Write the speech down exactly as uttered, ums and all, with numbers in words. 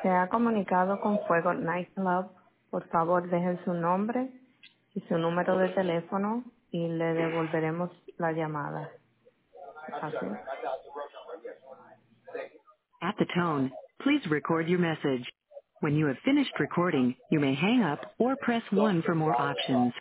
Se ha comunicado con Fuego Nightclub. Por favor, deje su nombre y su número de teléfono y le devolveremos la llamada. Gracias. At the tone, please record your message. When you have finished recording, you may hang up or press one for more options.